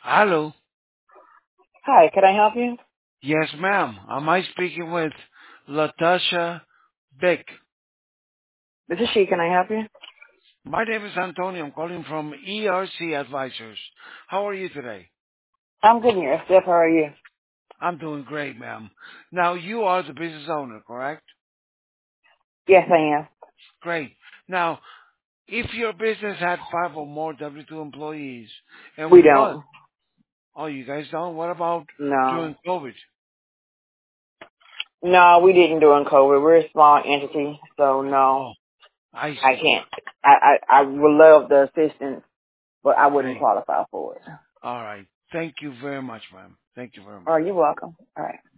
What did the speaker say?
Hello. Hi, can I help you? Yes, ma'am. Am I speaking with Latasha Beck? This is she. Can I help you? My name is Antonio. I'm calling from ERC Advisors. How are you today? I'm good here. Steph, how are you? I'm doing great, ma'am. Now, you are the business owner, correct? Yes, I am. Great. Now, if your business had 5 or more W-2 employees, We and what? don't. Oh, you guys don't? What about No. during COVID? No, we didn't during COVID. We're a small entity, so no, Oh, I I see. can't. I would love the assistance, but I wouldn't Okay. qualify for it. All right. Thank you very much, ma'am. Thank you very Oh, much. you're welcome. All right.